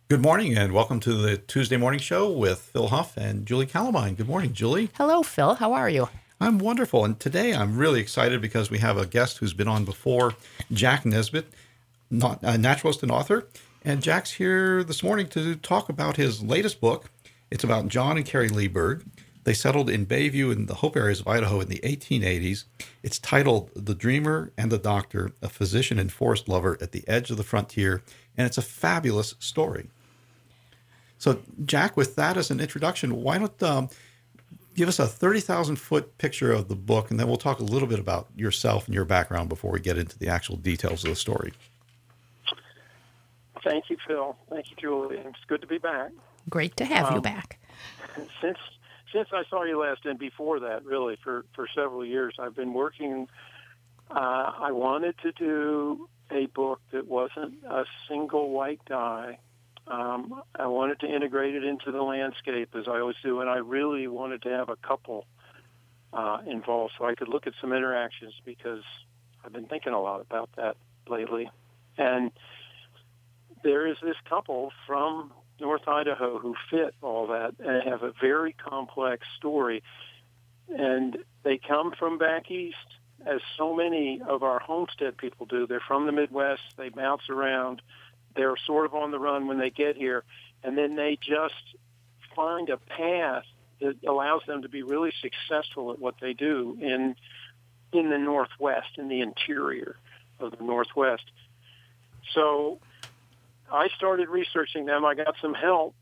Good morning and welcome to the Tuesday Morning Show with Phil Huff and Julie Calamine. Good morning, Julie. Hello, Phil. How are you? I'm wonderful. And today I'm really excited because we have a guest who's been on before, Jack Nesbitt, a naturalist and author. And Jack's here this morning to talk about his latest book. It's about John and Carrie Lee Berg. They settled in Bayview in the Hope areas of Idaho in the 1880s. It's titled The Dreamer and the Doctor, a Physician and Forest Lover at the Edge of the Frontier. And it's a fabulous story. So, Jack, with that as an introduction, why don't give us a 30,000-foot picture of the book, and then we'll talk a little bit about yourself and your background before we get into the actual details of the story. Thank you, Phil. Thank you, Julie. It's good to be back. Great to have you back. Since I saw you last, and before that, really, for several years, I've been working. I wanted to do a book that wasn't a single white guy. I wanted to integrate it into the landscape, as I always do, and I really wanted to have a couple involved so I could look at some interactions, because I've been thinking a lot about that lately. And there is this couple from North Idaho who fit all that and have a very complex story. And they come from back east, as so many of our homestead people do. They're from the Midwest. They bounce around. They're sort of on the run when they get here. And then they just find a path that allows them to be really successful at what they do in the Northwest, in the interior of the Northwest. So I started researching them. I got some help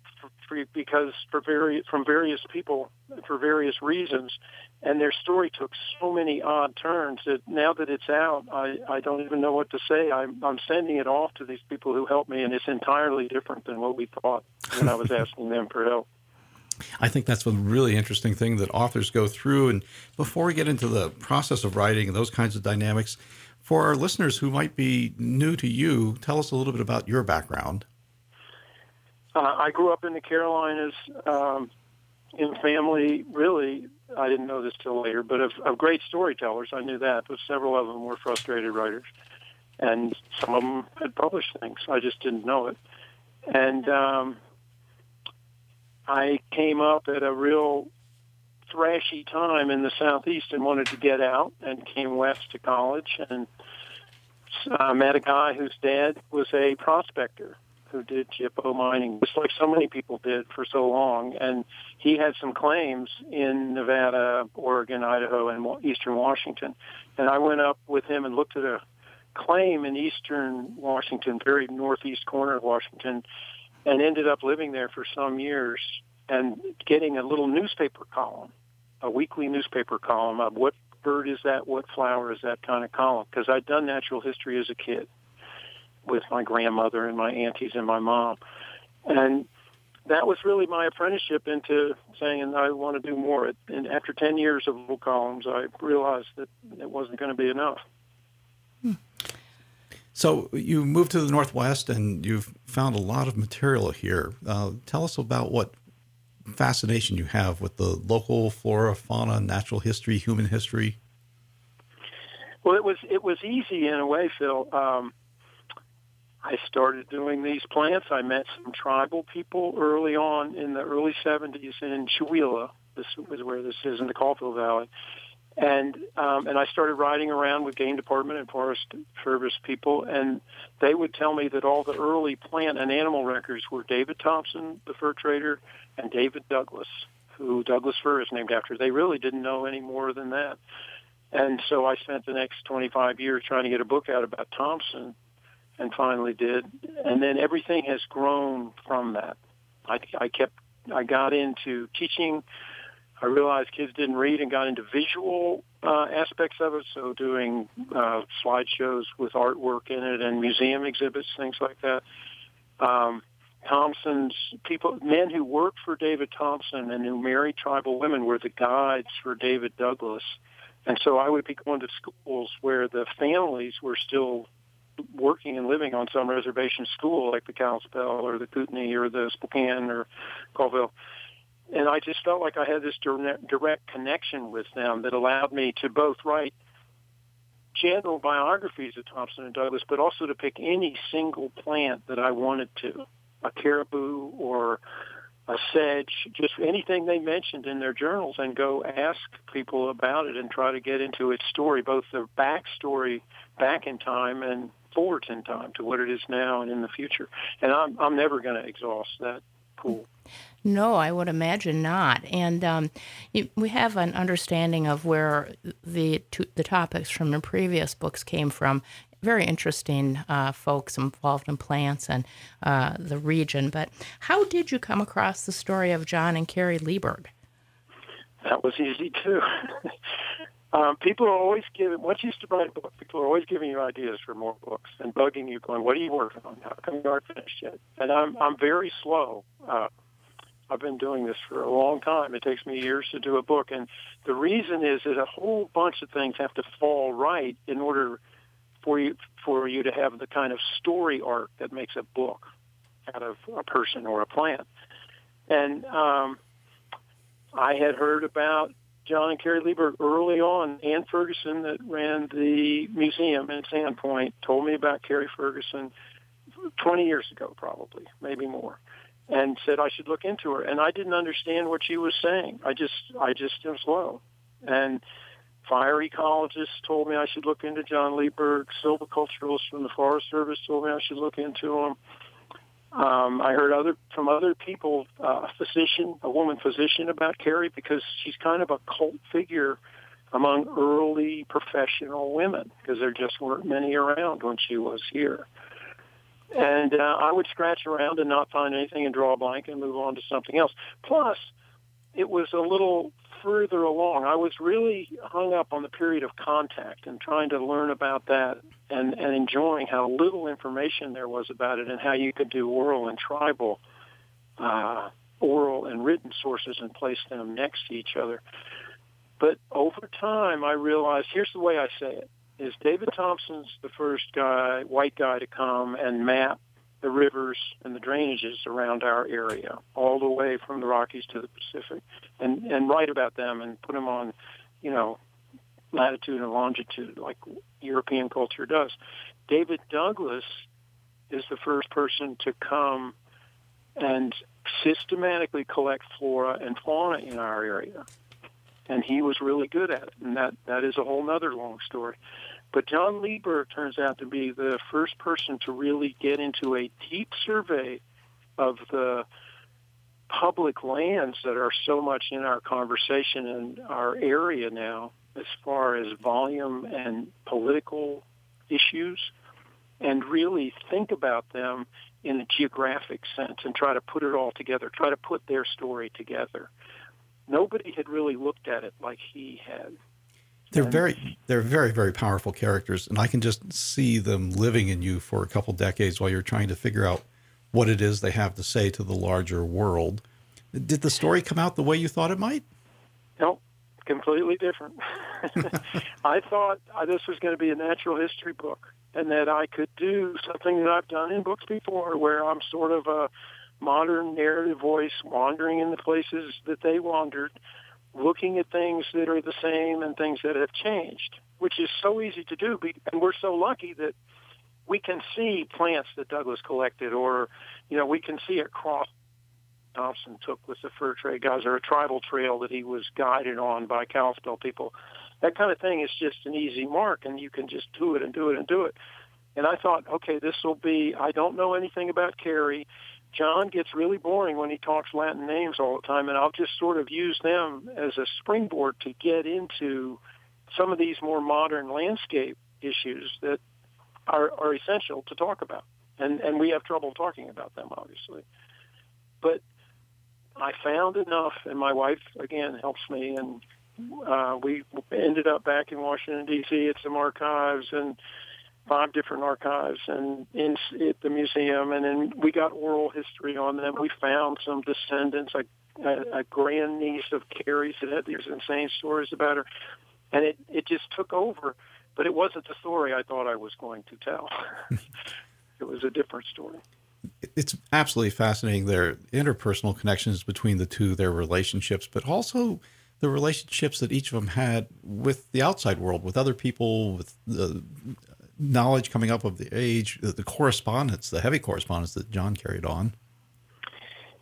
from various people for various reasons, and their story took so many odd turns that now that it's out, I don't even know what to say. I'm sending it off to these people who helped me, and it's entirely different than what we thought when I was asking them for help. I think that's a really interesting thing that authors go through. And before we get into the process of writing and those kinds of dynamics, for our listeners who might be new to you, tell us a little bit about your background. I grew up in the Carolinas in family, really, I didn't know this till later, but of great storytellers. I knew that, but several of them were frustrated writers. And some of them had published things. I just didn't know it. And I came up at a real thrashy time in the Southeast and wanted to get out, and came west to college, and met a guy whose dad was a prospector who did gyppo mining, just like so many people did for so long. And he had some claims in Nevada, Oregon, Idaho, and eastern Washington. And I went up with him and looked at a claim in eastern Washington, very northeast corner of Washington, and ended up living there for some years and getting a little newspaper column, a weekly newspaper column of what bird is that, what flower is that kind of column, because I'd done natural history as a kid with my grandmother and my aunties and my mom. And that was really my apprenticeship into saying I want to do more. And after 10 years of little columns, I realized that it wasn't going to be enough. So you moved to the Northwest and you've found a lot of material here. Tell us about what fascination you have with the local flora, fauna, natural history, human history. Well, it was easy in a way, Phil. I started doing these plants. I met some tribal people early on in the early 70s in Chewelah. This is where this is, in the Caulfield Valley. And I started riding around with Game Department and Forest Service people, and they would tell me that all the early plant and animal records were David Thompson, the fur trader, and David Douglas, who Douglas fir is named after. They really didn't know any more than that. And so I spent the next 25 years trying to get a book out about Thompson, and finally did. And then everything has grown from that. I got into teaching. I realized kids didn't read, and got into visual aspects of it, so doing slideshows with artwork in it and museum exhibits, things like that. Thompson's people, men who worked for David Thompson and who married tribal women, were the guides for David Douglas. And so I would be going to schools where the families were still working and living on some reservation school, like the Kalispell or the Kootenai or the Spokane or Colville. And I just felt like I had this direct connection with them that allowed me to both write general biographies of Thompson and Douglas, but also to pick any single plant that I wanted to. a caribou or a sedge, just anything they mentioned in their journals, and go ask people about it and try to get into its story, both the backstory back in time and forwards in time to what it is now and in the future. And I'm never going to exhaust that pool. No, I would imagine not. And we have an understanding of where the topics from the previous books came from. Very interesting folks involved in plants and the region. But how did you come across the story of John and Carrie Lieberg? That was easy, too. People are always once you write a book, people are always giving you ideas for more books and bugging you, going, what are you working on? How come you aren't finished yet? And I'm very slow. I've been doing this for a long time. It takes me years to do a book. And the reason is that a whole bunch of things have to fall right in order for you to have the kind of story arc that makes a book out of a person or a plant. And I had heard about John and Carrie Lieberg early on. Ann Ferguson, that ran the museum in Sandpoint, told me about Carrie Ferguson 20 years ago, probably, maybe more, and said I should look into her. And I didn't understand what she was saying. I just am slow. And fire ecologists told me I should look into John Lieberg. Silviculturalists from the Forest Service told me I should look into him. I heard from other people, a woman physician, about Carrie, because she's kind of a cult figure among early professional women, because there just weren't many around when she was here. And I would scratch around and not find anything and draw a blank and move on to something else. Plus, it was a little further along. I was really hung up on the period of contact and trying to learn about that and enjoying how little information there was about it and how you could do oral and tribal, oral and written sources and place them next to each other. But over time, I realized, here's the way I say it, is David Thompson's the first white guy to come and map the rivers and the drainages around our area, all the way from the Rockies to the Pacific, and write about them and put them on, latitude and longitude like European culture does. David Douglas is the first person to come and systematically collect flora and fauna in our area. And he was really good at it, and that is a whole other long story. But John Lieberg turns out to be the first person to really get into a deep survey of the public lands that are so much in our conversation and our area now, as far as volume and political issues, and really think about them in a geographic sense and try to put it all together, try to put their story together. Nobody had really looked at it like he had. They're very, very powerful characters, and I can just see them living in you for a couple decades while you're trying to figure out what it is they have to say to the larger world. Did the story come out the way you thought it might? No, completely different. I thought this was going to be a natural history book, and that I could do something that I've done in books before, where I'm sort of a modern narrative voice wandering in the places that they wandered, looking at things that are the same and things that have changed, which is so easy to do. And we're so lucky that we can see plants that Douglas collected, or, we can see a cross Thompson took with the fur trade guys, or a tribal trail that he was guided on by Kalispell people. That kind of thing is just an easy mark, and you can just do it and do it and do it. And I thought, okay, this will be, I don't know anything about Carrie. John gets really boring when he talks Latin names all the time, and I'll just sort of use them as a springboard to get into some of these more modern landscape issues that are essential to talk about. And we have trouble talking about them, obviously. But I found enough, and my wife, again, helps me, and we ended up back in Washington, D.C. at some archives, and 5 different archives, and at the museum, and then we got oral history on them. We found some descendants, a grandniece of Carrie's that had these insane stories about her, and it just took over. But it wasn't the story I thought I was going to tell. It was a different story. It's absolutely fascinating, their interpersonal connections between the two, their relationships, but also the relationships that each of them had with the outside world, with other people, with the knowledge coming up of the age, the correspondence, the heavy correspondence that John carried on.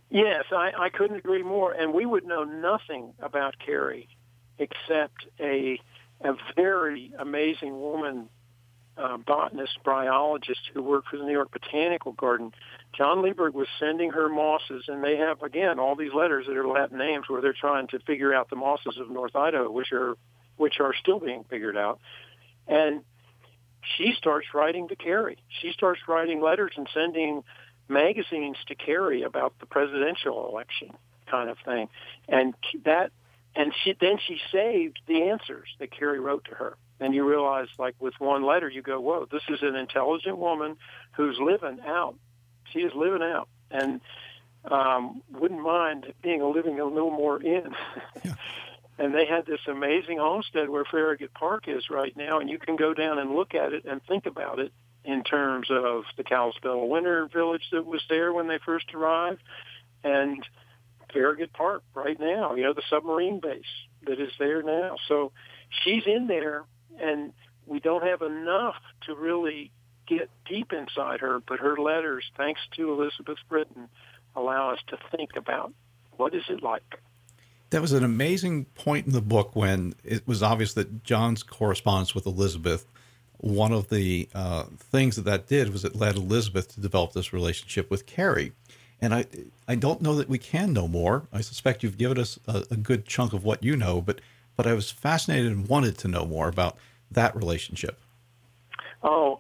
Yes, I couldn't agree more. And we would know nothing about Carrie except a very amazing woman, botanist, bryologist who worked for the New York Botanical Garden. John Lieberg was sending her mosses, and they have, again, all these letters that are Latin names where they're trying to figure out the mosses of North Idaho, which are still being figured out. And she starts writing to Carrie. She starts writing letters and sending magazines to Carrie about the presidential election kind of thing. And she saved the answers that Carrie wrote to her. And you realize, like with one letter, you go, whoa, this is an intelligent woman who's living out. She is living out. And wouldn't mind being a little more in. Yeah. And they had this amazing homestead where Farragut Park is right now, and you can go down and look at it and think about it in terms of the Kalispell Winter Village that was there when they first arrived, and Farragut Park right now, the submarine base that is there now. So she's in there, and we don't have enough to really get deep inside her, but her letters, thanks to Elizabeth Britton, allow us to think about what is it like. That was an amazing point in the book when it was obvious that John's correspondence with Elizabeth, one of the things that did was it led Elizabeth to develop this relationship with Carrie. And I don't know that we can know more. I suspect you've given us a good chunk of what you know, but I was fascinated and wanted to know more about that relationship. Oh,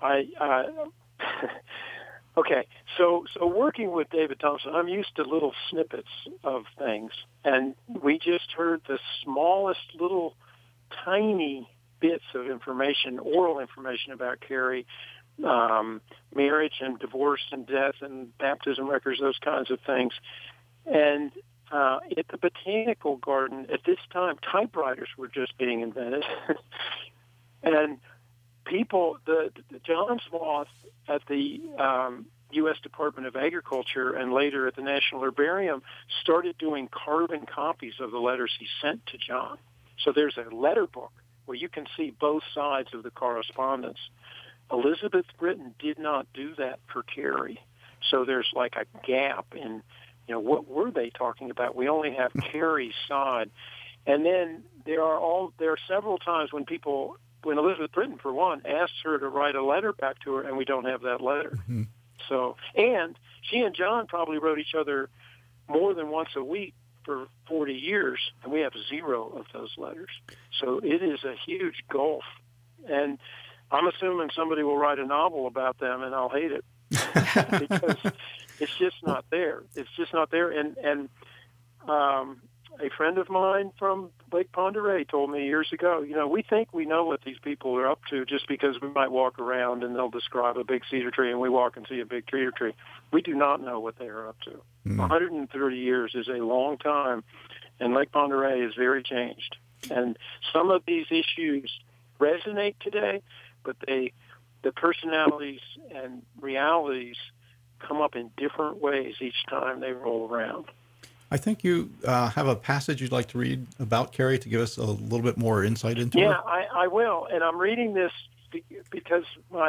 okay. So working with David Thompson, I'm used to little snippets of things, and we just heard the smallest little tiny bits of information, oral information about Carrie, marriage and divorce and death and baptism records, those kinds of things. And at the Botanical Garden, at this time, typewriters were just being invented. And people, John Sloth at the U.S. Department of Agriculture and later at the National Herbarium started doing carbon copies of the letters he sent to John. So there's a letter book where you can see both sides of the correspondence. Elizabeth Britton did not do that for Carrie. So there's like a gap in, what were they talking about? We only have Carrie's side. And then there are several times when Elizabeth Britton, for one, asked her to write a letter back to her, and we don't have that letter. Mm-hmm. So, and she and John probably wrote each other more than once a week for 40 years, and we have zero of those letters. So it is a huge gulf. And I'm assuming somebody will write a novel about them, and I'll hate it because it's just not there. It's just not there. And a friend of mine from Lake Pend Oreille told me years ago, we think we know what these people are up to just because we might walk around and they'll describe a big cedar tree and we walk and see a big cedar tree. We do not know what they are up to. 130 years is a long time, and Lake Pend Oreille is very changed. And some of these issues resonate today, but the personalities and realities come up in different ways each time they roll around. I think you have a passage you'd like to read about Carrie to give us a little bit more insight into her. Yeah, I will. And I'm reading this because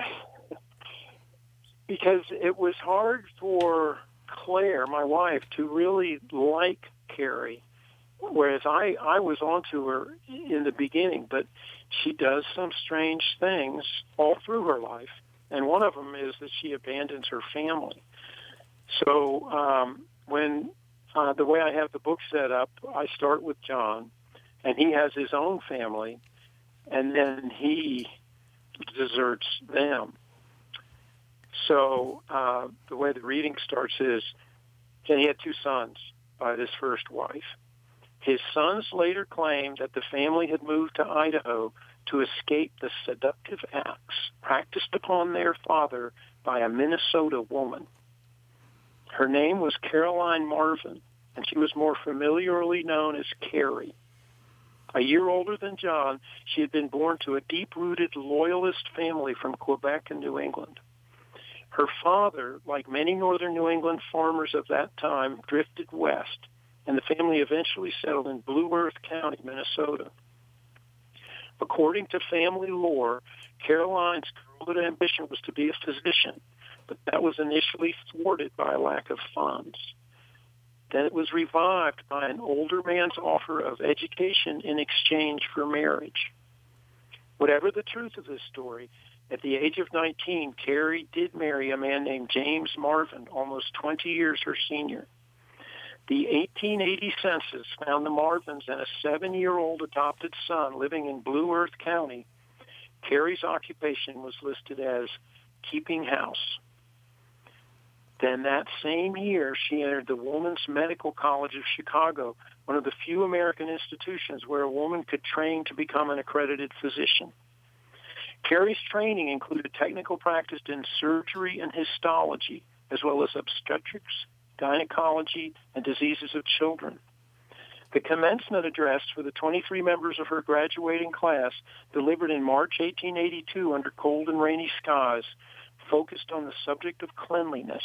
it was hard for Claire, my wife, to really like Carrie, whereas I was onto her in the beginning. But she does some strange things all through her life, and one of them is that she abandons her family. So when the way I have the book set up, I start with John, and he has his own family, and then he deserts them. So the way the reading starts is, and he had 2 sons by this first wife. His sons later claimed that the family had moved to Idaho to escape the seductive acts practiced upon their father by a Minnesota woman. Her name was Caroline Marvin, and she was more familiarly known as Carrie. A year older than John, she had been born to a deep-rooted Loyalist family from Quebec and New England. Her father, like many northern New England farmers of that time, drifted west, and the family eventually settled in Blue Earth County, Minnesota. According to family lore, Caroline's childhood ambition was to be a physician, but that was initially thwarted by a lack of funds. Then it was revived by an older man's offer of education in exchange for marriage. Whatever the truth of this story, at the age of 19, Carrie did marry a man named James Marvin, almost 20 years her senior. The 1880 census found the Marvins and a 7-year-old adopted son living in Blue Earth County. Carrie's occupation was listed as keeping house. Then that same year, she entered the Women's Medical College of Chicago, one of the few American institutions where a woman could train to become an accredited physician. Carrie's training included technical practice in surgery and histology, as well as obstetrics, gynecology, and diseases of children. The commencement address for the 23 members of her graduating class, delivered in March 1882 under cold and rainy skies, focused on the subject of cleanliness.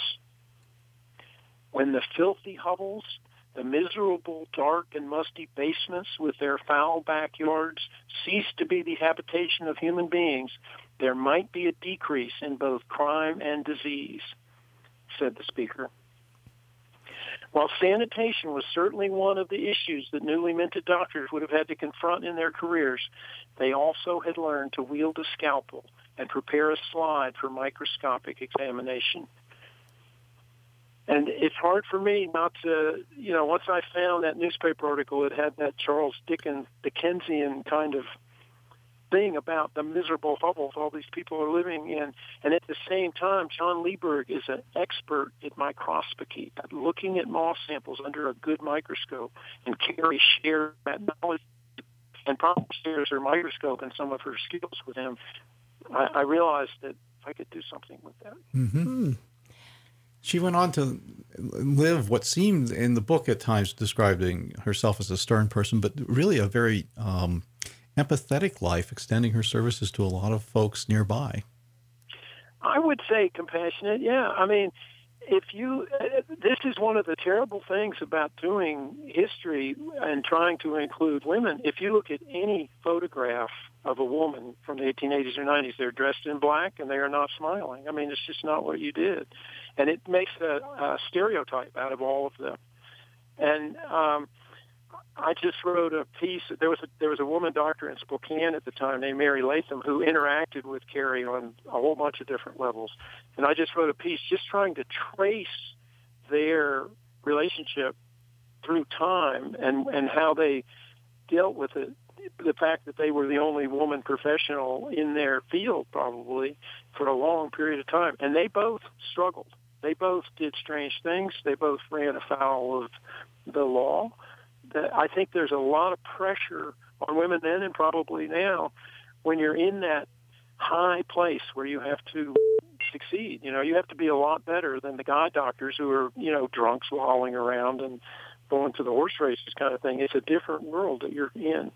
When the filthy hovels, the miserable, dark, and musty basements with their foul backyards cease to be the habitation of human beings, there might be a decrease in both crime and disease, said the speaker. While sanitation was certainly one of the issues that newly minted doctors would have had to confront in their careers, they also had learned to wield a scalpel and prepare a slide for microscopic examination. And it's hard for me not to, once I found that newspaper article, it had that Charles Dickensian kind of thing about the miserable hovels all these people are living in. And at the same time, John Lieberg is an expert at microscopy, at looking at moss samples under a good microscope. And Carrie shared that knowledge and probably shares her microscope and some of her skills with him. I realized that I could do something with that. Mm-hmm. She went on to live what seemed in the book at times describing herself as a stern person, but really a very empathetic life, extending her services to a lot of folks nearby. I would say compassionate, yeah. I mean, this is one of the terrible things about doing history and trying to include women. If you look at any photograph of a woman from the 1880s or 90s, they're dressed in black and they are not smiling. I mean, it's just not what you did. And it makes a stereotype out of all of them. And I just wrote a piece. There was a woman doctor in Spokane at the time named Mary Latham who interacted with Carrie on a whole bunch of different levels. And I just wrote a piece just trying to trace their relationship through time and how they dealt with it. The fact that they were the only woman professional in their field probably for a long period of time. And they both struggled. They both did strange things. They both ran afoul of the law. I think there's a lot of pressure on women then and probably now when you're in that high place where you have to succeed. You have to be a lot better than the guy doctors who are, drunks walling around and going to the horse races kind of thing. It's a different world that you're in.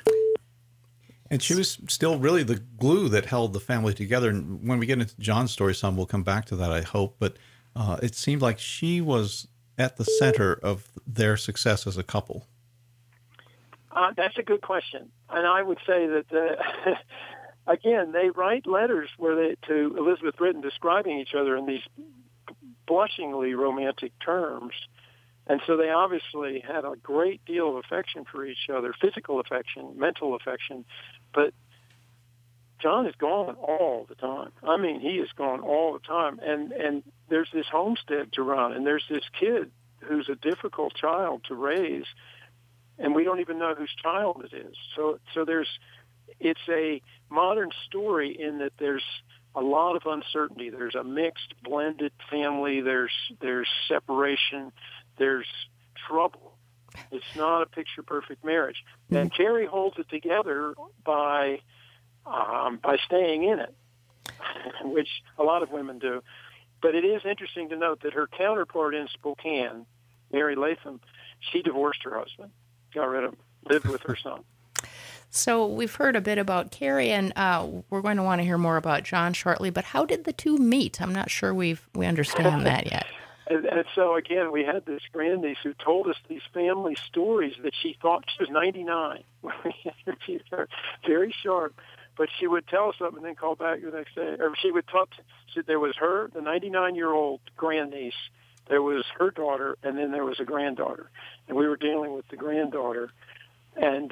And she was still really the glue that held the family together. And when we get into John's story, some we'll come back to that, I hope. But it seemed like she was at the center of their success as a couple. That's a good question. And I would say that, again, they write letters to Elizabeth Britton describing each other in these blushingly romantic terms. And so they obviously had a great deal of affection for each other, physical affection, mental affection. But John is gone all the time. I mean, he is gone all the time. And there's this homestead to run, and there's this kid who's a difficult child to raise, and we don't even know whose child it is. So it's a modern story in that there's a lot of uncertainty. There's a mixed, blended family. There's separation. There's trouble. It's not a picture-perfect marriage. And Carrie holds it together by staying in it, which a lot of women do. But it is interesting to note that her counterpart in Spokane, Mary Latham, she divorced her husband, got rid of him, lived with her son. So we've heard a bit about Carrie, and we're going to want to hear more about John shortly. But how did the two meet? I'm not sure we understand that yet. And so, again, we had this grandniece who told us these family stories that she thought she was 99. She's very sharp. But she would tell us something and then call back the next day. Or she would talk. There was her, the 99-year-old grandniece There was her daughter, and then there was a granddaughter. And we were dealing with the granddaughter. And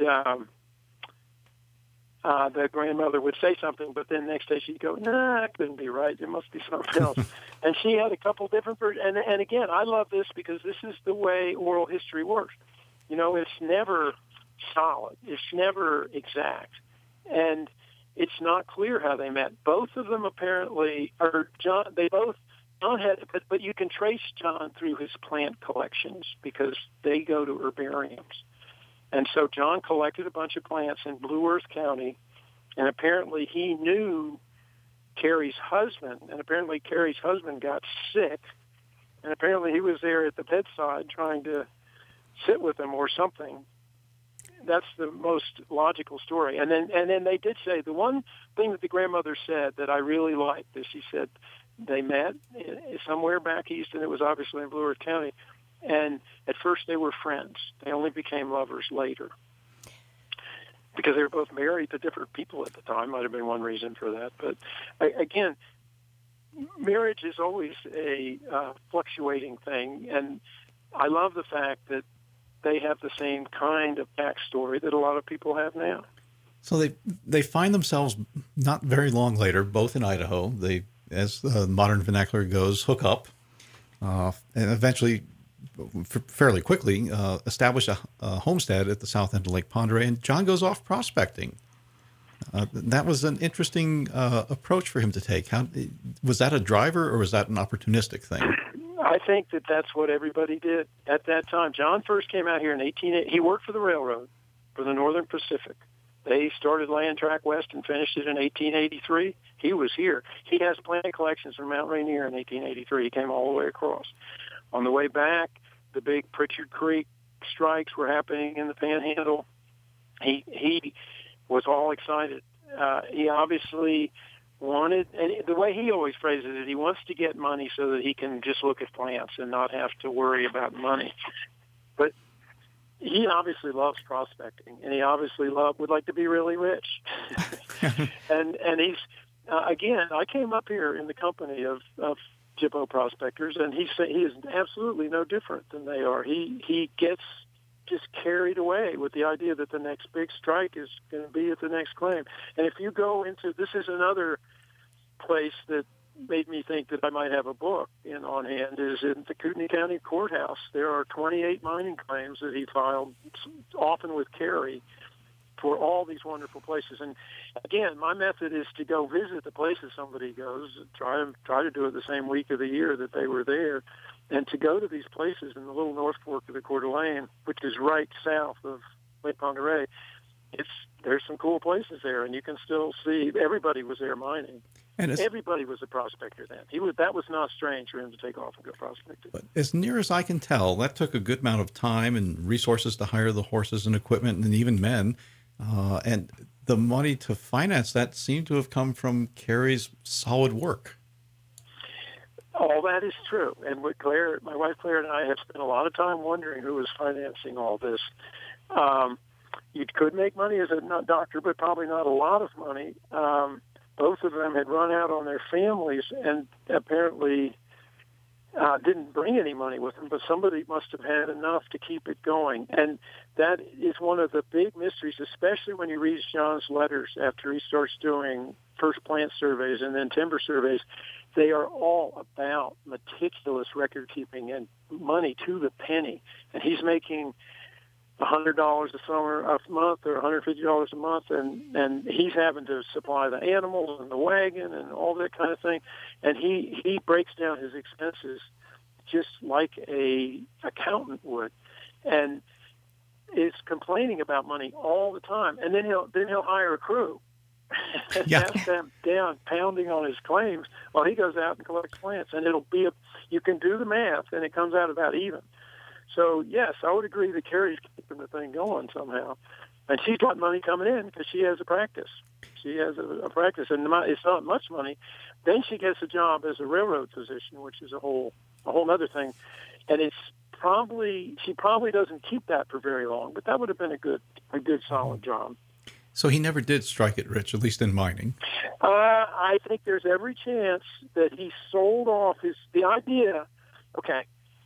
the grandmother would say something, but then next day she'd go, nah, that couldn't be right. It must be something else. And she had a couple different versions. And again, I love this because this is the way oral history works. It's never solid. It's never exact. And it's not clear how they met. Both of them apparently, John had, but you can trace John through his plant collections because they go to herbariums. And so John collected a bunch of plants in Blue Earth County, and apparently he knew Carrie's husband, and apparently Carrie's husband got sick, and apparently he was there at the bedside trying to sit with him or something. That's the most logical story. And then they did say, the one thing that the grandmother said that I really liked is she said they met somewhere back east, and it was obviously in Blue Earth County. And at first they were friends. They only became lovers later because they were both married to different people at the time. Might have been one reason for that. But again, marriage is always a fluctuating thing. And I love the fact that they have the same kind of backstory that a lot of people have now. So they find themselves not very long later, both in Idaho. They, as the modern vernacular goes, hook up and eventually fairly quickly establish a homestead at the south end of Lake Pend Oreille, and John goes off prospecting. That was an interesting approach for him to take. Was that a driver or was that an opportunistic thing? I think that's what everybody did at that time. John first came out here in 1880. He worked for the railroad, for the Northern Pacific. They started Land Track West and finished it in 1883. He was here. He has plant collections from Mount Rainier in 1883. He came all the way across. On the way back, the big Pritchard Creek strikes were happening in the Panhandle. He was all excited. He obviously wanted, and the way he always phrases it, he wants to get money so that he can just look at plants and not have to worry about money. But he obviously loves prospecting, and he obviously would like to be really rich. and he's again, I came up here in the company of Jippo prospectors, and he is absolutely no different than they are. He gets just carried away with the idea that the next big strike is going to be at the next claim. And if you go into, this is another place that made me think that I might have a book on hand, is in the Kootenai County Courthouse. There are 28 mining claims that he filed, often with Carrie, for all these wonderful places. And again, my method is to go visit the places somebody goes, try to do it the same week of the year that they were there, and to go to these places in the little North Fork of the Coeur d'Alene, which is right south of Lake Pend Oreille. There's some cool places there, and you can still see everybody was there mining. And everybody was a prospector then. That was not strange for him to take off and go prospecting. But as near as I can tell, that took a good amount of time and resources to hire the horses and equipment and even men. And the money to finance that seemed to have come from Carrie's solid work. All that is true. And with Claire, my wife Claire and I have spent a lot of time wondering who was financing all this. You could make money as a doctor, but probably not a lot of money. Both of them had run out on their families and apparently didn't bring any money with them, but somebody must have had enough to keep it going. And that is one of the big mysteries, especially when you read John's letters after he starts doing first plant surveys and then timber surveys. They are all about meticulous record keeping and money to the penny. And he's making $100 a month or $150 a month, and he's having to supply the animals and the wagon and all that kind of thing. And he breaks down his expenses just like a accountant would, and is complaining about money all the time. And then he'll hire a crew and have them down pounding on his claims while he goes out and collects plants. And you can do the math, and it comes out about even. So, yes, I would agree that Carrie's keeping the thing going somehow. And she's got money coming in because she has a practice. She has a practice, and it's not much money. Then she gets a job as a railroad physician, which is a whole other thing. And she probably doesn't keep that for very long, but that would have been a good solid job. So he never did strike it rich, at least in mining. I think there's every chance that he sold off the idea. Okay.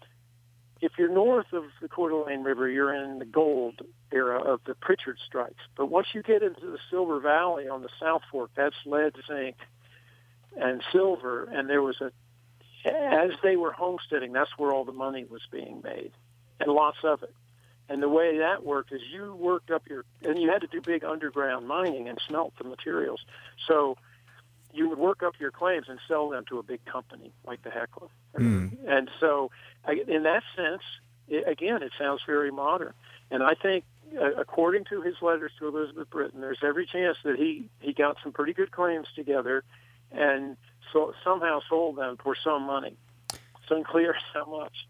if you're north of the Coeur d'Alene River, you're in the gold era of the Pritchard strikes. But once you get into the Silver Valley on the South Fork, that's lead, zinc, and silver. And there was as they were homesteading, that's where all the money was being made, and lots of it. And the way that worked is you worked up and you had to do big underground mining and smelt the materials. So you would work up your claims and sell them to a big company like the Hecla. And so in that sense, it sounds very modern. And I think, according to his letters to Elizabeth Britton, there's every chance that he got some pretty good claims together and somehow sold them for some money. It's unclear how much.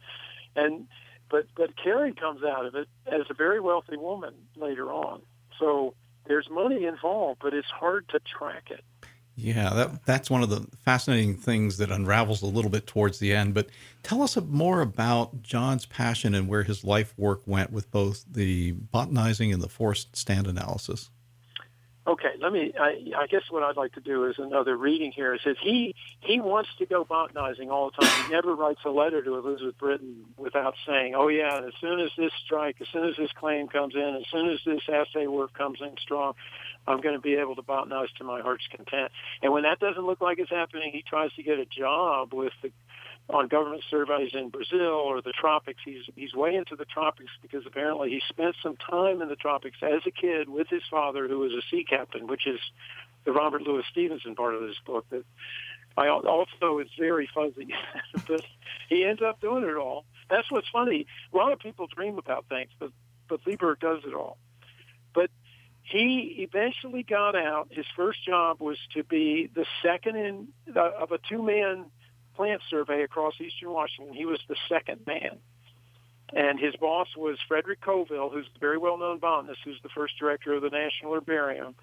But Carrie comes out of it as a very wealthy woman later on. So there's money involved, but it's hard to track it. Yeah, that's one of the fascinating things that unravels a little bit towards the end. But tell us more about John's passion and where his life work went with both the botanizing and the forest stand analysis. Okay, I guess what I'd like to do is another reading here. It says he wants to go botanizing all the time. He never writes a letter to Elizabeth Britton without saying, oh yeah, as soon as this claim comes in, as soon as this assay work comes in strong, I'm going to be able to botanize to my heart's content. And when that doesn't look like it's happening, he tries to get a job on government surveys in Brazil or the tropics. He's way into the tropics because apparently he spent some time in the tropics as a kid with his father, who was a sea captain, which is the Robert Louis Stevenson part of this book that also is very fuzzy. But he ends up doing it all. That's what's funny. A lot of people dream about things, but Lieberg does it all. But he eventually got out. His first job was to be the second of a two-man plant survey across eastern Washington. He was the second man. And his boss was Frederick Colville, who's a very well-known botanist, who's the first director of the National Herbarium.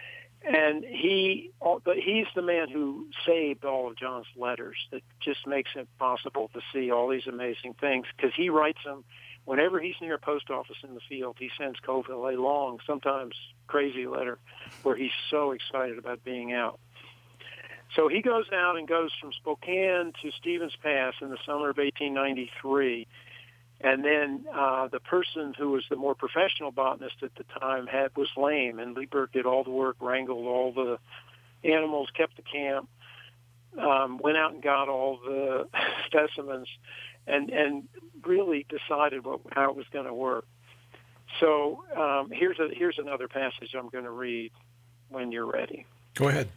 And he's the man who saved all of John's letters that just makes it possible to see all these amazing things, because he writes them whenever he's near a post office in the field. He sends Colville a long, sometimes crazy letter where he's so excited about being out. So he goes out and goes from Spokane to Stevens Pass in the summer of 1893. And then the person who was the more professional botanist at the time was lame, and Lieberg did all the work, wrangled all the animals, kept the camp, went out and got all the specimens, and really decided how it was going to work. So here's another passage I'm going to read when you're ready. Go ahead.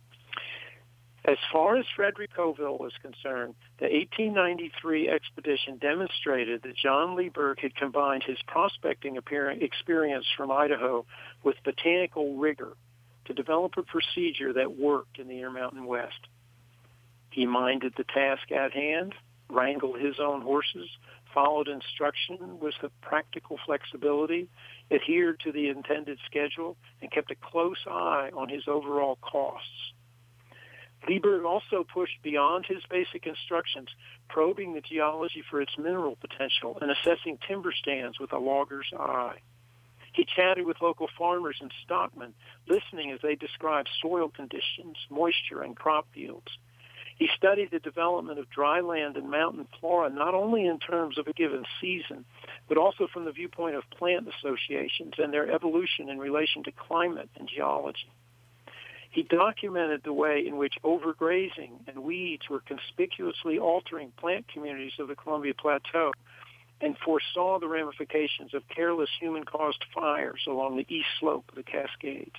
As far as Frederick Colville was concerned, the 1893 expedition demonstrated that John Lieberg had combined his prospecting experience from Idaho with botanical rigor to develop a procedure that worked in the Intermountain West. He minded the task at hand, wrangled his own horses, followed instruction with a practical flexibility, adhered to the intended schedule, and kept a close eye on his overall costs. Lieberg also pushed beyond his basic instructions, probing the geology for its mineral potential and assessing timber stands with a logger's eye. He chatted with local farmers and stockmen, listening as they described soil conditions, moisture, and crop yields. He studied the development of dry land and mountain flora not only in terms of a given season, but also from the viewpoint of plant associations and their evolution in relation to climate and geology. He documented the way in which overgrazing and weeds were conspicuously altering plant communities of the Columbia Plateau and foresaw the ramifications of careless human-caused fires along the east slope of the Cascades.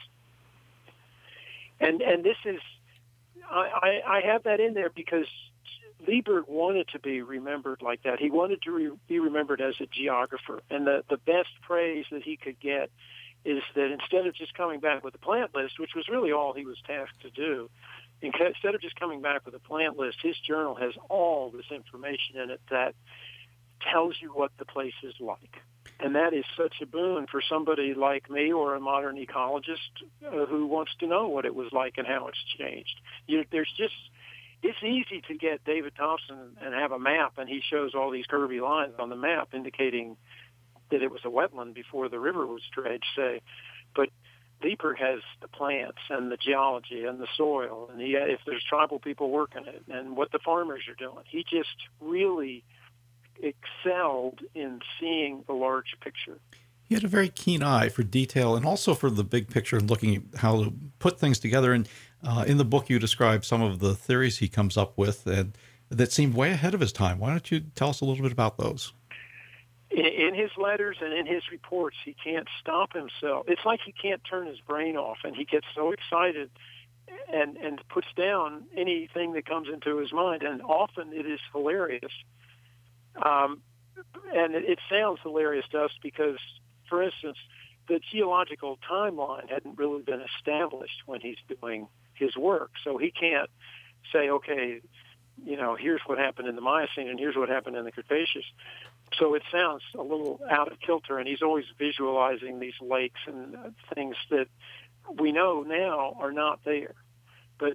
And this is, I have that in there because Lieberg wanted to be remembered like that. He wanted to be remembered as a geographer, and the best praise that he could get is that instead of just coming back with a plant list, which was really all he was tasked to do, instead of just coming back with a plant list, his journal has all this information in it that tells you what the place is like. And that is such a boon for somebody like me or a modern ecologist who wants to know what it was like and how it's changed. It's easy to get David Thompson and have a map, and he shows all these curvy lines on the map indicating that it was a wetland before the river was dredged, say. But Lieberg has the plants and the geology and the soil, and if there's tribal people working it, and what the farmers are doing. He just really excelled in seeing the large picture. He had a very keen eye for detail and also for the big picture and looking at how to put things together. And in the book, you describe some of the theories he comes up with and that seemed way ahead of his time. Why don't you tell us a little bit about those? In his letters and in his reports, he can't stop himself. It's like he can't turn his brain off, and he gets so excited and puts down anything that comes into his mind, and often it is hilarious. And it sounds hilarious to us because, for instance, the geological timeline hadn't really been established when he's doing his work. So he can't say, okay, here's what happened in the Miocene and here's what happened in the Cretaceous. So it sounds a little out of kilter, and he's always visualizing these lakes and things that we know now are not there. But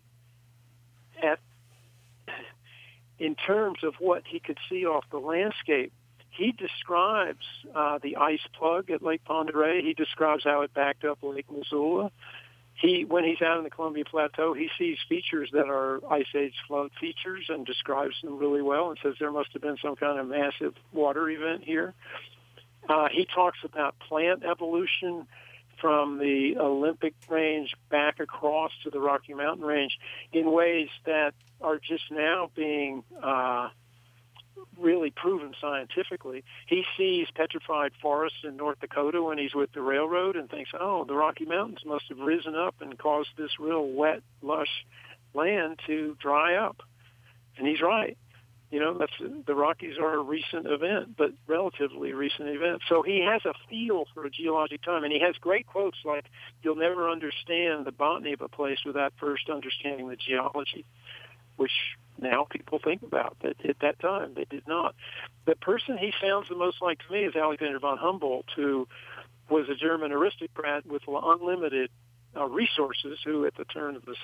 in terms of what he could see off the landscape, he describes the ice plug at Lake Pend Oreille. He describes how it backed up Lake Missoula. When he's out in the Columbia Plateau, he sees features that are Ice Age flood features and describes them really well and says there must have been some kind of massive water event here. He talks about plant evolution from the Olympic Range back across to the Rocky Mountain Range in ways that are just now being really proven scientifically. He sees petrified forests in North Dakota when he's with the railroad and thinks, oh, the Rocky Mountains must have risen up and caused this real wet, lush land to dry up. And he's right. The Rockies are a recent event, but relatively recent event. So he has a feel for a geologic time, and he has great quotes like, you'll never understand the botany of a place without first understanding the geology, which now people think about, but at that time they did not. The person he sounds the most like to me is Alexander von Humboldt, who was a German aristocrat with unlimited resources, who at the turn of the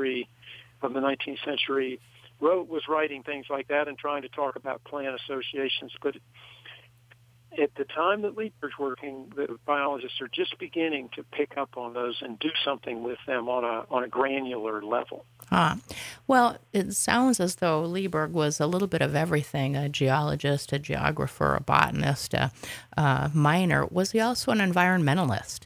19th century, was writing things like that and trying to talk about plant associations. But at the time that Lieberg's working, the biologists are just beginning to pick up on those and do something with them on a granular level. Well, it sounds as though Lieberg was a little bit of everything, a geologist, a geographer, a botanist, a miner. Was he also an environmentalist?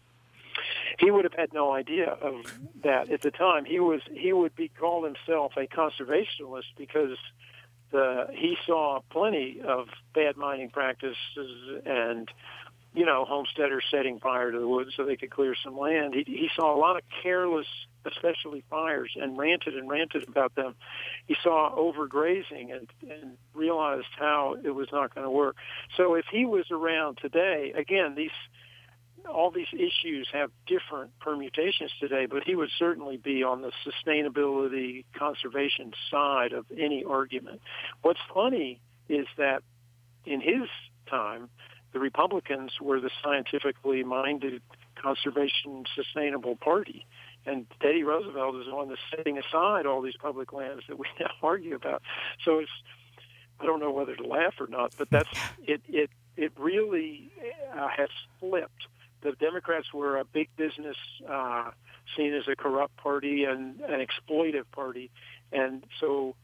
He would have had no idea of that at the time. He would call himself a conservationist because he saw plenty of bad mining practices and, homesteaders setting fire to the woods so they could clear some land. He saw a lot of careless, especially fires, and ranted about them. He saw overgrazing and realized how it was not going to work. So if he was around today, again, all these issues have different permutations today, but he would certainly be on the sustainability conservation side of any argument. What's funny is that in his time, the Republicans were the scientifically minded conservation sustainable party. And Teddy Roosevelt is the one that's setting aside all these public lands that we now argue about. So I don't know whether to laugh or not, but that's it. It really has flipped. The Democrats were a big business, seen as a corrupt party and an exploitive party, and so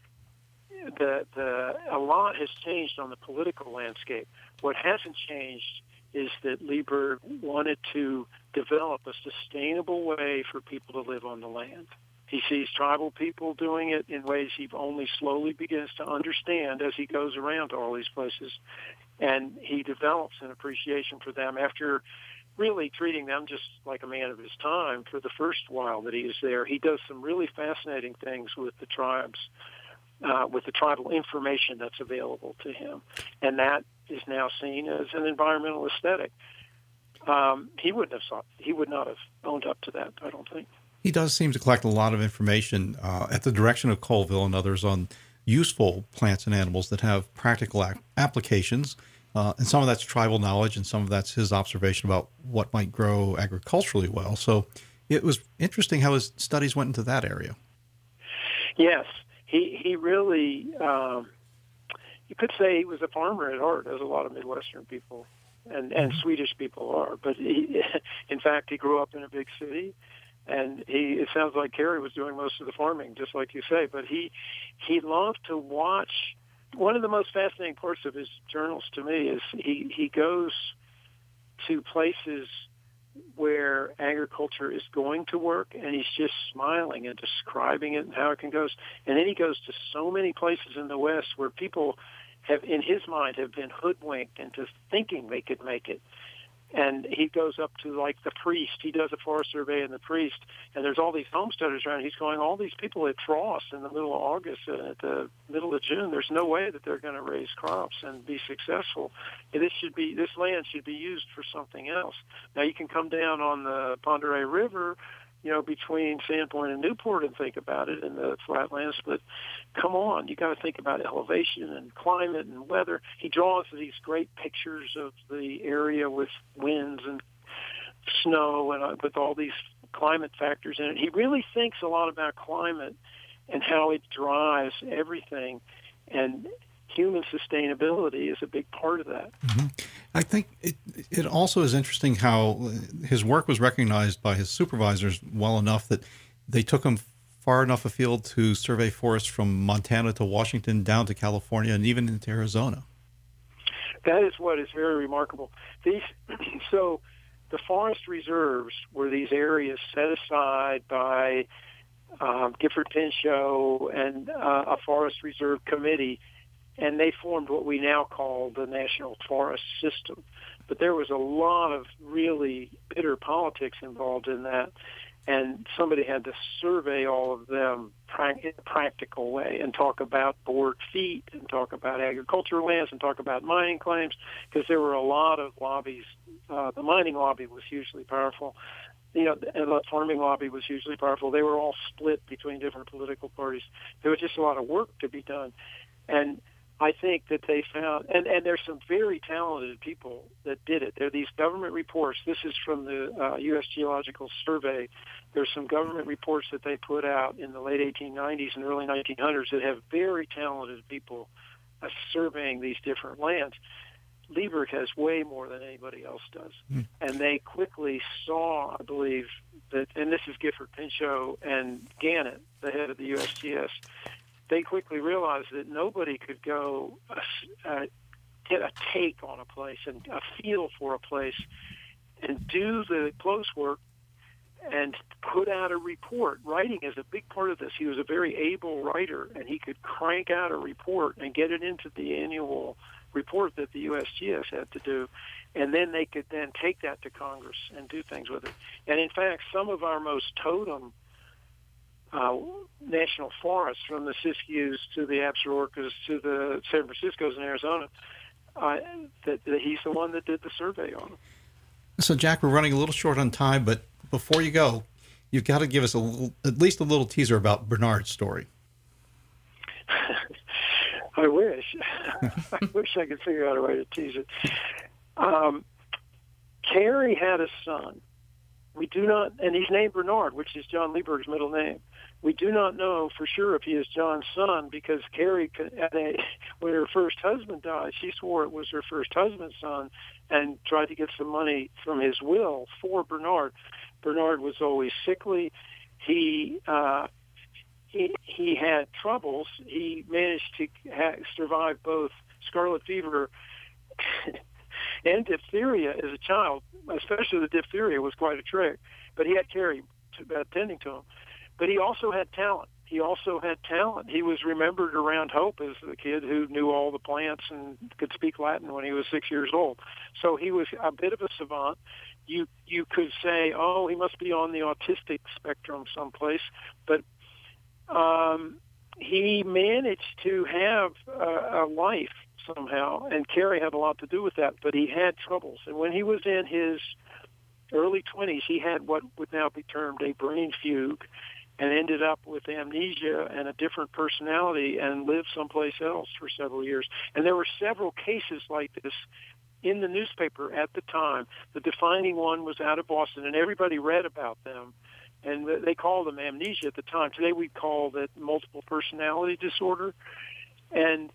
a lot has changed on the political landscape. What hasn't changed is that Lieberg wanted to develop a sustainable way for people to live on the land. He sees tribal people doing it in ways he only slowly begins to understand as he goes around to all these places, and he develops an appreciation for them after really treating them just like a man of his time for the first while that he is there. He does some really fascinating things with the tribes, with the tribal information that's available to him, and that is now seen as an environmental aesthetic. He would not have owned up to that, I don't think. He does seem to collect a lot of information at the direction of Colville and others on useful plants and animals that have practical applications. And some of that's tribal knowledge, and some of that's his observation about what might grow agriculturally well. So it was interesting how his studies went into that area. Yes, he really, you could say he was a farmer at heart, as a lot of Midwestern people and Swedish people are. But in fact, he grew up in a big city, and it sounds like Carey was doing most of the farming, just like you say. But he loved to watch one of the most fascinating parts of his journals to me is he goes to places where agriculture is going to work, and he's just smiling and describing it and how it can go. And then he goes to so many places in the West where people have, in his mind, have been hoodwinked into thinking they could make it. And he goes up to, like, the priest. He does a forest survey in the priest, and there's all these homesteaders around. He's going, all these people at frost in the middle of August and at the middle of June, there's no way that they're going to raise crops and be successful. And this land should be used for something else. Now, you can come down on the Pend Oreille River, between Sandpoint and Newport and think about it in the flatlands, but come on, you got to think about elevation and climate and weather. He draws these great pictures of the area with winds and snow and with all these climate factors in it. He really thinks a lot about climate and how it drives everything, and human sustainability is a big part of that. Mm-hmm. I think it also is interesting how his work was recognized by his supervisors well enough that they took him far enough afield to survey forests from Montana to Washington, down to California, and even into Arizona. That is what is very remarkable. So the forest reserves were these areas set aside by Gifford Pinchot and a forest reserve committee, and they formed what we now call the National Forest System. But there was a lot of really bitter politics involved in that, and somebody had to survey all of them in a practical way and talk about board feet and talk about agricultural lands and talk about mining claims, because there were a lot of lobbies. The mining lobby was hugely powerful. And the farming lobby was hugely powerful. They were all split between different political parties. There was just a lot of work to be done. And I think that they found, and there's some very talented people that did it. There are these government reports. This is from the U.S. Geological Survey. There's some government reports that they put out in the late 1890s and early 1900s that have very talented people surveying these different lands. Lieberg has way more than anybody else does. And they quickly saw, I believe, that, and this is Gifford Pinchot and Gannett, the head of the USGS, they quickly realized that nobody could go get a take on a place and a feel for a place and do the close work and put out a report. Writing is a big part of this. He was a very able writer, and he could crank out a report and get it into the annual report that the USGS had to do, and then they could then take that to Congress and do things with it. And in fact, some of our most totem national forests, from the Siskiyous to the Absarokas to the San Franciscos in Arizona, that he's the one that did the survey on them. So, Jack, we're running a little short on time, but before you go, you've got to give us at least a little teaser about Bernard's story. I wish. I wish I could figure out a way to tease it. Carey had a son. We do not, and he's named Bernard, which is John Lieberg's middle name. We do not know for sure if he is John's son, because Carey, when her first husband died, she swore it was her first husband's son and tried to get some money from his will for Bernard. Bernard was always sickly. He had troubles. He managed to survive both scarlet fever and diphtheria as a child. Especially the diphtheria was quite a trick. But he had Carey attending to him. But he also had talent. He was remembered around Hope as the kid who knew all the plants and could speak Latin when he was 6 years old. So he was a bit of a savant. You could say, oh, he must be on the autistic spectrum someplace. But he managed to have a life somehow, and Carey had a lot to do with that, but he had troubles. And when he was in his early 20s, he had what would now be termed a brain fugue and ended up with amnesia and a different personality and lived someplace else for several years. And there were several cases like this in the newspaper at the time. The defining one was out of Boston, and everybody read about them. And they called them amnesia at the time. Today we call it multiple personality disorder. And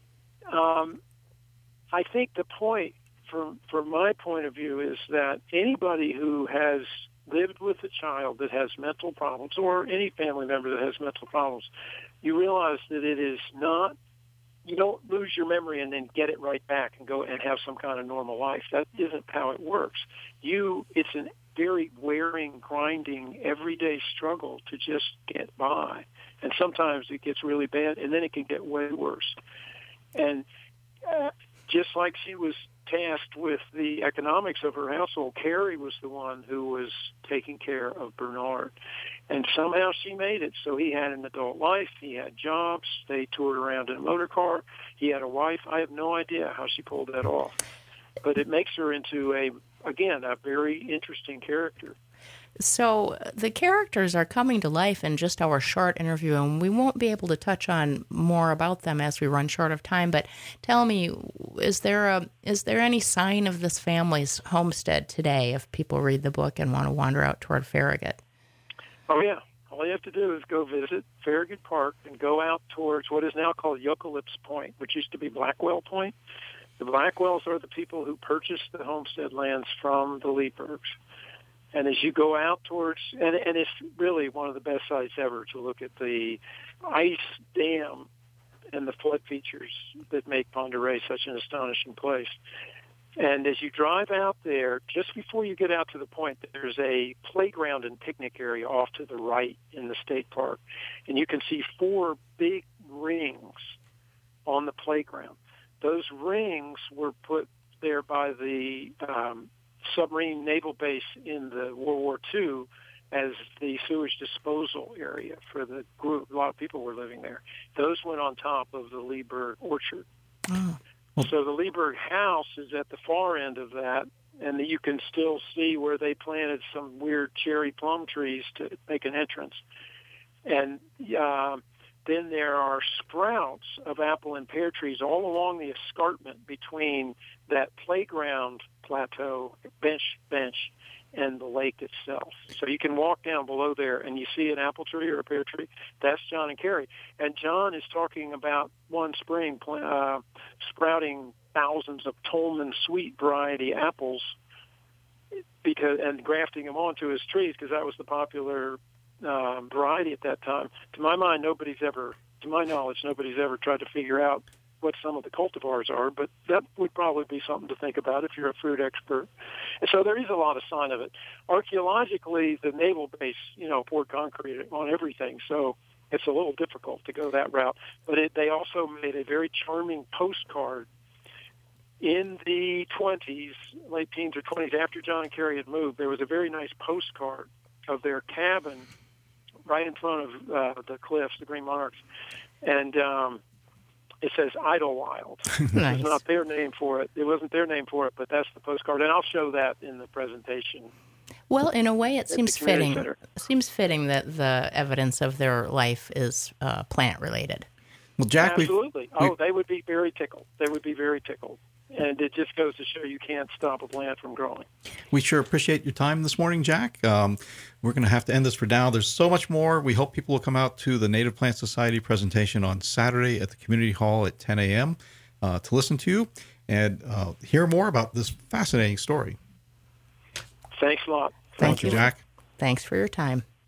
I think the point, from my point of view, is that anybody who has lived with a child that has mental problems, or any family member that has mental problems, you realize that it is not you don't lose your memory and then get it right back and go and have some kind of normal life. That isn't how it works. It's a very wearing, grinding, everyday struggle to just get by. And sometimes it gets really bad, and then it can get way worse. And just like she was tasked with the economics of her household, Carrie was the one who was taking care of Bernard. And somehow she made it. So he had an adult life. He had jobs. They toured around in a motor car. He had a wife. I have no idea how she pulled that off. But it makes her into a very interesting character. So the characters are coming to life in just our short interview, and we won't be able to touch on more about them as we run short of time. But tell me, is there any sign of this family's homestead today if people read the book and want to wander out toward Farragut? Oh, yeah. All you have to do is go visit Farragut Park and go out towards what is now called Eucalyptus Point, which used to be Blackwell Point. The Blackwells are the people who purchased the homestead lands from the Leeburgs. And as you go out towards, and it's really one of the best sites ever to look at the ice dam and the flood features that make Pend Oreille such an astonishing place. And as you drive out there, just before you get out to the point, there's a playground and picnic area off to the right in the state park. And you can see 4 big rings on the playground. Those rings were put there by the submarine naval base in the World War II as the sewage disposal area for the group. A lot of people were living there. Those went on top of the Leeburg orchard. Oh. So the Leeburg house is at the far end of that, and you can still see where they planted some weird cherry plum trees to make an entrance. And then there are sprouts of apple and pear trees all along the escarpment between that playground plateau, bench, and the lake itself. So you can walk down below there and you see an apple tree or a pear tree. That's John and Carrie. And John is talking about one spring sprouting thousands of Tolman sweet variety apples and grafting them onto his trees because that was the popular variety at that time. To my knowledge, nobody's ever tried to figure out what some of the cultivars are, but that would probably be something to think about if you're a fruit expert. And so there is a lot of sign of it. Archaeologically, the naval base, poured concrete on everything, so it's a little difficult to go that route. But they also made a very charming postcard in the 20s, late teens or 20s, after John and Carrie had moved. There was a very nice postcard of their cabin right in front of the cliffs, the Green Monarchs, and it says Idlewild. Nice. It's not their name for it. It wasn't their name for it, but that's the postcard, and I'll show that in the presentation. Well, in a way, it seems fitting. It seems fitting that the evidence of their life is plant-related. Well, Jack, absolutely. They would be very tickled. And it just goes to show you can't stop a plant from growing. We sure appreciate your time this morning, Jack. We're going to have to end this for now. There's so much more. We hope people will come out to the Native Plant Society presentation on Saturday at the Community Hall at 10 a.m. To listen to and hear more about this fascinating story. Thanks a lot. Thank you, Jack. Thanks for your time.